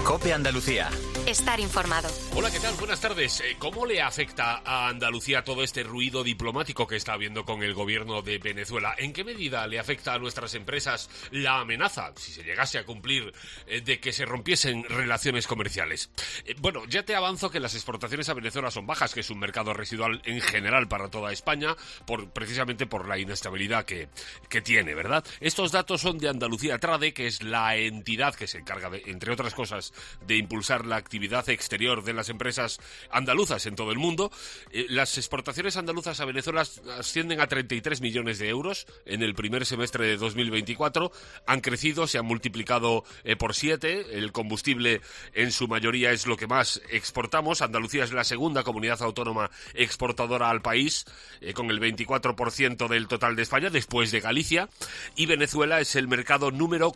COPE Andalucía. Estar informado. Hola, ¿qué tal? Buenas tardes. ¿Cómo le afecta a Andalucía todo este ruido diplomático que está habiendo con el gobierno de Venezuela? ¿En qué medida le afecta a nuestras empresas la amenaza, si se llegase a cumplir, de que se rompiesen relaciones comerciales? Bueno, ya te avanzo que las exportaciones a Venezuela son bajas, que es un mercado residual en general para toda España, precisamente por la inestabilidad que tiene, ¿verdad? Estos datos son de Andalucía Trade, que es la entidad que se encarga, entre otras cosas, de impulsar la actividad exterior de las empresas andaluzas en todo el mundo. Las exportaciones andaluzas a Venezuela ascienden a 33 millones de euros en el primer semestre de 2024. Han crecido, se han multiplicado por 7. El combustible en su mayoría es lo que más exportamos. Andalucía es la segunda comunidad autónoma exportadora al país, con el 24% del total de España, después de Galicia. Y Venezuela es el mercado número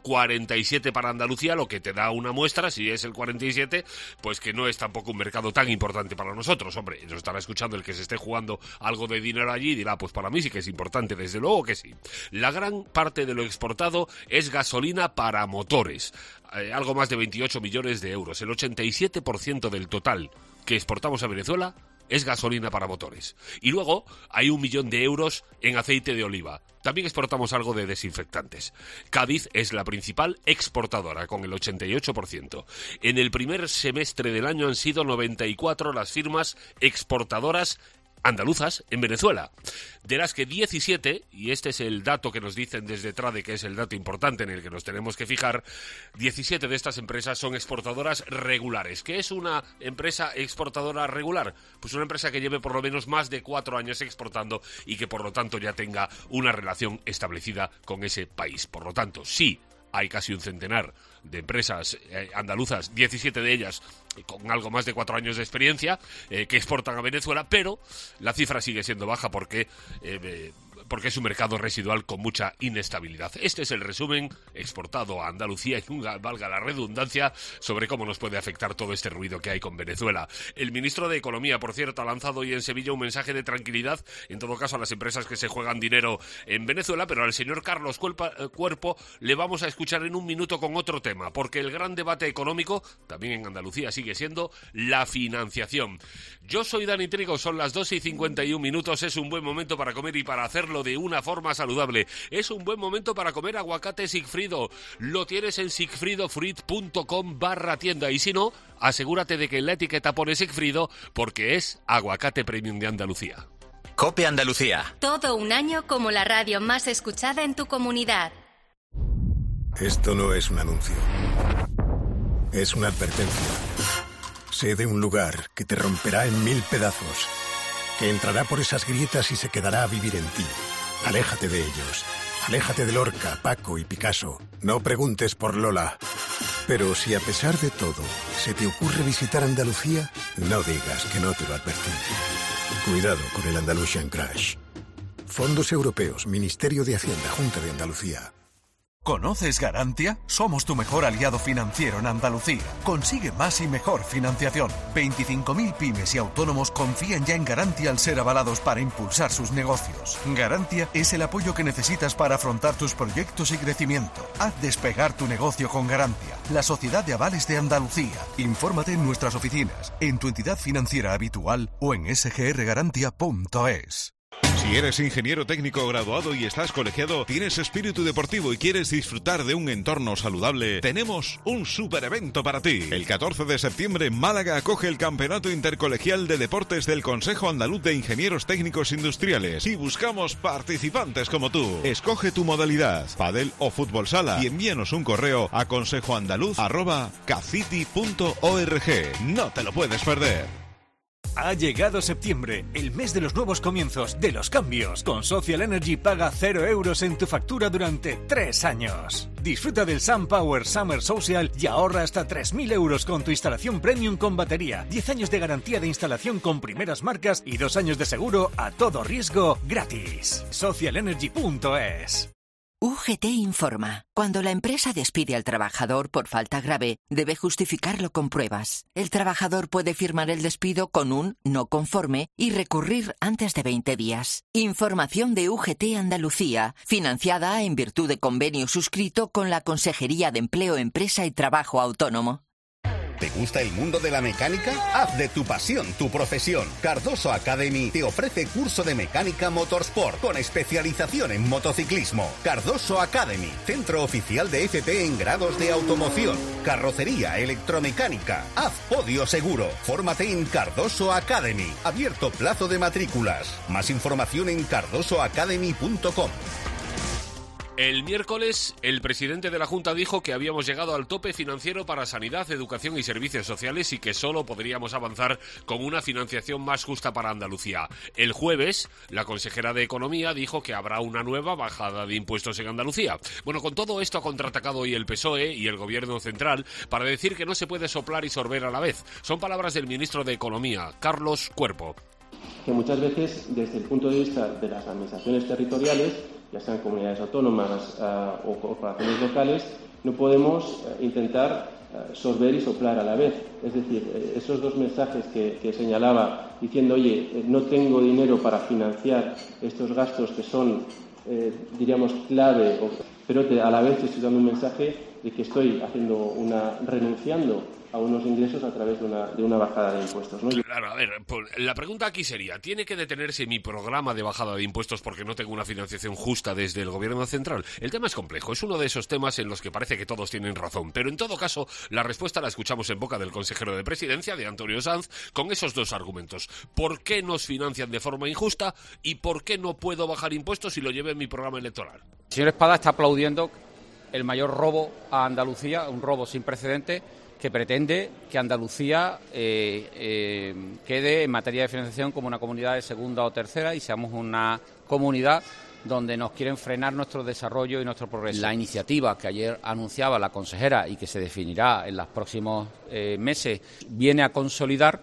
47 para Andalucía, lo que te da una muestra, si es el 47, pues que no es tampoco un mercado tan importante para nosotros. Hombre, nos estará escuchando el que se esté jugando algo de dinero allí y dirá, pues para mí sí que es importante, desde luego que sí. La gran parte de lo exportado es gasolina para motores, algo más de 28 millones de euros. El 87% del total que exportamos a Venezuela es gasolina para motores. Y luego hay 1 millón de euros en aceite de oliva. También exportamos algo de desinfectantes. Cádiz es la principal exportadora, con el 88%. En el primer semestre del año han sido 94 las firmas exportadoras andaluzas en Venezuela, de las que 17, y este es el dato que nos dicen desde Trade, que es el dato importante en el que nos tenemos que fijar, 17 de estas empresas son exportadoras regulares. ¿Qué es una empresa exportadora regular? Pues una empresa que lleve por lo menos más de 4 años exportando y que por lo tanto ya tenga una relación establecida con ese país. Por lo tanto, sí, hay casi un centenar de empresas andaluzas, 17 de ellas con algo más de 4 años de experiencia, que exportan a Venezuela, pero la cifra sigue siendo baja porque es un mercado residual con mucha inestabilidad. Este es el resumen exportado a Andalucía y valga la redundancia sobre cómo nos puede afectar todo este ruido que hay con Venezuela. El ministro de Economía, por cierto, ha lanzado hoy en Sevilla un mensaje de tranquilidad, en todo caso a las empresas que se juegan dinero en Venezuela, pero al señor Carlos Cuerpo le vamos a escuchar en un minuto con otro tema, porque el gran debate económico, también en Andalucía, sigue siendo la financiación. Yo soy Dani Trigo, son las 2:51, es un buen momento para comer y para hacerlo de una forma saludable. Es un buen momento para comer aguacate Sigfrido. Lo tienes en sigfridofruit.com/tienda y si no, asegúrate de que en la etiqueta pone Sigfrido porque es aguacate premium de Andalucía. COPE Andalucía. Todo un año como la radio más escuchada en tu comunidad. Esto no es un anuncio. Es una advertencia. Sé de un lugar que te romperá en 1000 pedazos, que entrará por esas grietas y se quedará a vivir en ti. Aléjate de ellos. Aléjate de Lorca, Paco y Picasso. No preguntes por Lola. Pero si a pesar de todo se te ocurre visitar Andalucía, no digas que no te lo advertí. Cuidado con el Andalusian Crash. Fondos Europeos, Ministerio de Hacienda, Junta de Andalucía. ¿Conoces Garantia? Somos tu mejor aliado financiero en Andalucía. Consigue más y mejor financiación. 25.000 pymes y autónomos confían ya en Garantia al ser avalados para impulsar sus negocios. Garantia es el apoyo que necesitas para afrontar tus proyectos y crecimiento. Haz despegar tu negocio con Garantia, la Sociedad de Avales de Andalucía. Infórmate en nuestras oficinas, en tu entidad financiera habitual o en sgrgarantia.es. Si eres ingeniero técnico graduado y estás colegiado, tienes espíritu deportivo y quieres disfrutar de un entorno saludable, tenemos un super evento para ti. El 14 de septiembre, Málaga acoge el Campeonato Intercolegial de Deportes del Consejo Andaluz de Ingenieros Técnicos Industriales y buscamos participantes como tú. Escoge tu modalidad, pádel o fútbol sala, y envíanos un correo a consejoandaluz@caciti.org. No te lo puedes perder. Ha llegado septiembre, el mes de los nuevos comienzos, de los cambios. Con Social Energy paga 0 euros en tu factura durante 3 años. Disfruta del SunPower Summer Social y ahorra hasta 3.000 euros con tu instalación premium con batería, 10 años de garantía de instalación con primeras marcas y 2 años de seguro a todo riesgo gratis. Socialenergy.es. UGT informa. Cuando la empresa despide al trabajador por falta grave, debe justificarlo con pruebas. El trabajador puede firmar el despido con un no conforme y recurrir antes de 20 días. Información de UGT Andalucía, financiada en virtud de convenio suscrito con la Consejería de Empleo, Empresa y Trabajo Autónomo. ¿Te gusta el mundo de la mecánica? Haz de tu pasión tu profesión. Cardoso Academy te ofrece curso de mecánica motorsport con especialización en motociclismo. Cardoso Academy, centro oficial de FP en grados de automoción, carrocería, electromecánica. Haz podio seguro. Fórmate en Cardoso Academy. Abierto plazo de matrículas. Más información en cardosoacademy.com. El miércoles, el presidente de la Junta dijo que habíamos llegado al tope financiero para sanidad, educación y servicios sociales y que solo podríamos avanzar con una financiación más justa para Andalucía. El jueves, la consejera de Economía dijo que habrá una nueva bajada de impuestos en Andalucía. Bueno, con todo esto ha contraatacado hoy el PSOE y el Gobierno central para decir que no se puede soplar y sorber a la vez. Son palabras del ministro de Economía, Carlos Cuerpo. Que muchas veces, desde el punto de vista de las administraciones territoriales, ya sean comunidades autónomas o corporaciones locales, no podemos intentar sorber y soplar a la vez. Es decir, esos dos mensajes que señalaba diciendo, oye, no tengo dinero para financiar estos gastos que son, diríamos, clave, pero a la vez estoy dando un mensaje de que estoy renunciando a unos ingresos a través de una bajada de impuestos, ¿no? Claro, a ver, la pregunta aquí sería, ¿tiene que detenerse mi programa de bajada de impuestos porque no tengo una financiación justa desde el Gobierno central? El tema es complejo, es uno de esos temas en los que parece que todos tienen razón, pero en todo caso, la respuesta la escuchamos en boca del consejero de Presidencia, de Antonio Sanz, con esos dos argumentos. ¿Por qué nos financian de forma injusta y por qué no puedo bajar impuestos si lo lleve en mi programa electoral? El señor Espada está aplaudiendo el mayor robo a Andalucía, un robo sin precedentes, que pretende que Andalucía quede en materia de financiación como una comunidad de segunda o tercera y seamos una comunidad donde nos quieren frenar nuestro desarrollo y nuestro progreso. La iniciativa que ayer anunciaba la consejera y que se definirá en los próximos meses viene a consolidar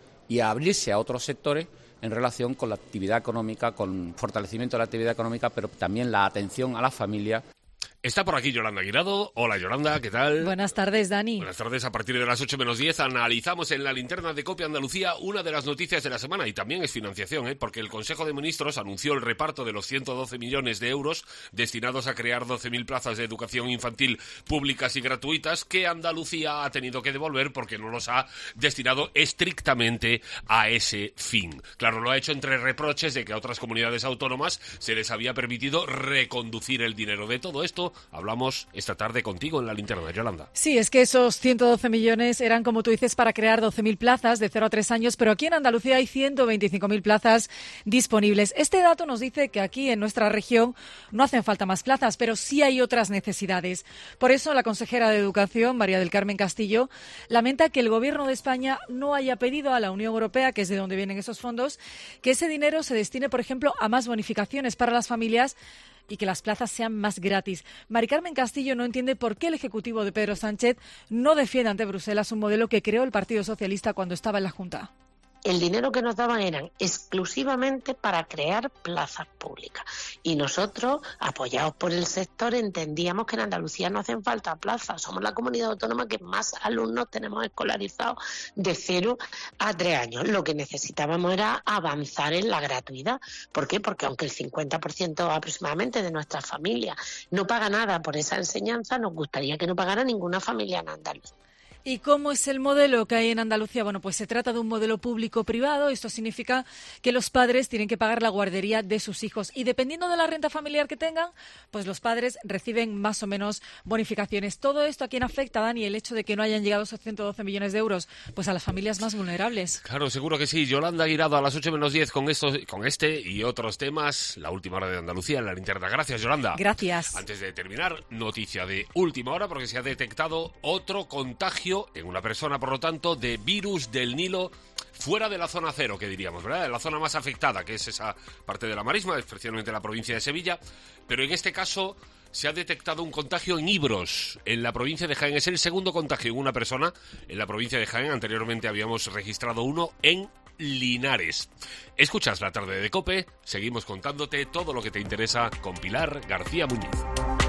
y a abrirse a otros sectores en relación con la actividad económica, con fortalecimiento de la actividad económica, pero también la atención a las familias. Está por aquí Yolanda Guirado. Hola Yolanda, ¿qué tal? Buenas tardes, Dani. Buenas tardes. A partir de las 8 menos 10 analizamos en la linterna de COPE Andalucía una de las noticias de la semana y también es financiación, porque el Consejo de Ministros anunció el reparto de los 112 millones de euros destinados a crear 12.000 plazas de educación infantil públicas y gratuitas que Andalucía ha tenido que devolver porque no los ha destinado estrictamente a ese fin. Claro, lo ha hecho entre reproches de que a otras comunidades autónomas se les había permitido reconducir el dinero. De todo esto hablamos esta tarde contigo en la linterna, Yolanda. Sí, es que esos 112 millones eran, como tú dices, para crear 12.000 plazas de 0 a 3 años, pero aquí en Andalucía hay 125.000 plazas disponibles. Este dato nos dice que aquí en nuestra región no hacen falta más plazas, pero sí hay otras necesidades. Por eso la consejera de Educación, María del Carmen Castillo, lamenta que el Gobierno de España no haya pedido a la Unión Europea, que es de donde vienen esos fondos, que ese dinero se destine, por ejemplo, a más bonificaciones para las familias y que las plazas sean más gratis. Mari Carmen Castillo no entiende por qué el Ejecutivo de Pedro Sánchez no defiende ante Bruselas un modelo que creó el Partido Socialista cuando estaba en la Junta. El dinero que nos daban eran exclusivamente para crear plazas públicas. Y nosotros, apoyados por el sector, entendíamos que en Andalucía no hacen falta plazas. Somos la comunidad autónoma que más alumnos tenemos escolarizados de 0 a 3 años. Lo que necesitábamos era avanzar en la gratuidad. ¿Por qué? Porque aunque el 50% aproximadamente de nuestras familias no paga nada por esa enseñanza, nos gustaría que no pagara ninguna familia en Andalucía. ¿Y cómo es el modelo que hay en Andalucía? Bueno, pues se trata de un modelo público-privado. Esto significa que los padres tienen que pagar la guardería de sus hijos. Y dependiendo de la renta familiar que tengan, pues los padres reciben más o menos bonificaciones. Todo esto, ¿a quién afecta, Dani? El hecho de que no hayan llegado esos 112 millones de euros, pues a las familias más vulnerables. Claro, seguro que sí. Yolanda Guirado a las 8 menos 10 con este y otros temas. La última hora de Andalucía en la linterna. Gracias, Yolanda. Gracias. Antes de terminar, noticia de última hora porque se ha detectado otro contagio en una persona, por lo tanto, de virus del Nilo fuera de la zona cero, que diríamos, ¿verdad? De la zona más afectada, que es esa parte de la marisma, especialmente la provincia de Sevilla. Pero en este caso se ha detectado un contagio en Ibros, en la provincia de Jaén. Es el segundo contagio en una persona en la provincia de Jaén. Anteriormente habíamos registrado uno en Linares. Escuchas la tarde de COPE. Seguimos contándote todo lo que te interesa con Pilar García Muñiz.